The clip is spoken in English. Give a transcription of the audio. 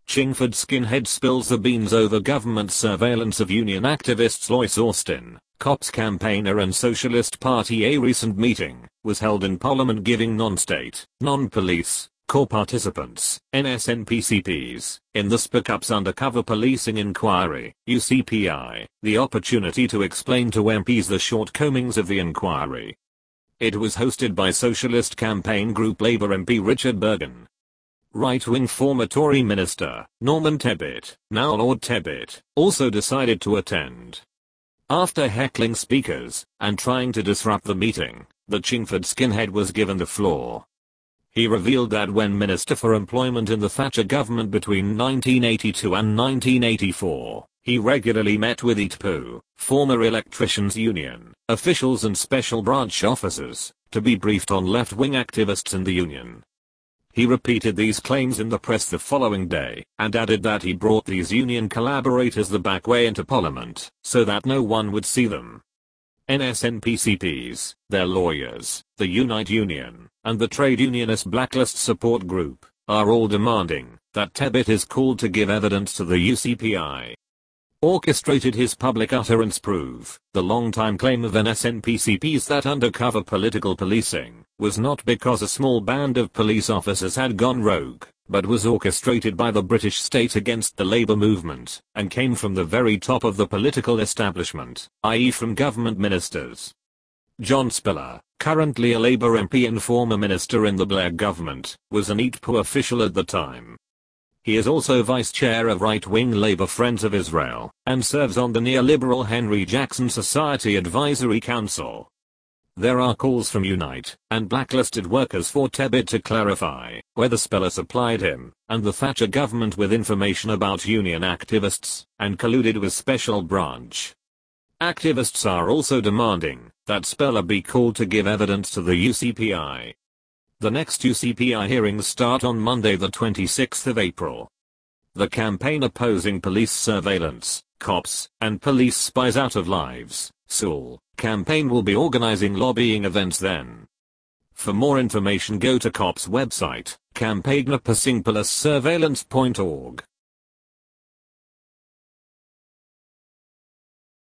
Chingford skinhead spills the beans over government surveillance of union activists. Lois Austin, COPS campaigner and Socialist Party. A recent meeting was held in Parliament giving non-state, non-police, corps participants, NSNPCPs, in the Speak Up's Undercover Policing Inquiry, UCPI, the opportunity to explain to MPs the shortcomings of the inquiry. It was hosted by Socialist Campaign Group Labour MP Richard Burgon. Right-wing former Tory minister, Norman Tebbit, now Lord Tebbit, also decided to attend. After heckling speakers and trying to disrupt the meeting, the Chingford skinhead was given the floor. He revealed that when Minister for Employment in the Thatcher government between 1982 and 1984, he regularly met with ETPU, former electricians union, officials and special branch officers, to be briefed on left-wing activists in the union. He repeated these claims in the press the following day, and added that he brought these union collaborators the back way into Parliament, so that no one would see them. NSNPCPs, their lawyers, the Unite Union, and the trade unionist Blacklist Support Group, are all demanding that Tebbit is called to give evidence to the UCPI. Orchestrated his public utterance prove the long-time claim of NSNPCPs that undercover political policing was not because a small band of police officers had gone rogue, but was orchestrated by the British state against the Labour movement, and came from the very top of the political establishment, i.e. from government ministers. John Spiller, currently a Labour MP and former minister in the Blair government, was an ETPU official at the time. He is also vice chair of right-wing Labour Friends of Israel, and serves on the neoliberal Henry Jackson Society Advisory Council. There are calls from Unite and blacklisted workers for Tebbit to clarify whether Spiller supplied him and the Thatcher government with information about union activists and colluded with special branch. Activists are also demanding that Spiller be called to give evidence to the UCPI. The next UCPI hearings start on Monday the 26th of April. The campaign opposing police surveillance, COPS, and police spies out of lives, SOUL, campaign will be organizing lobbying events then. For more information go to COPS website, campaignapossingpolicesurveillance.org.